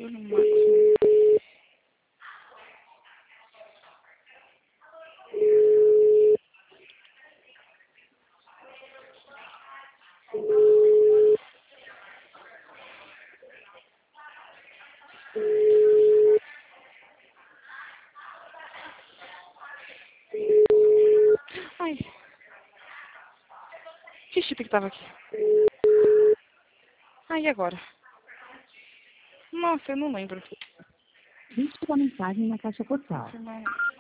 Júlio Marcos. Ai. Que chip que tava aqui? Ai, e agora? Nossa, eu não lembro. Digite sua mensagem na caixa postal.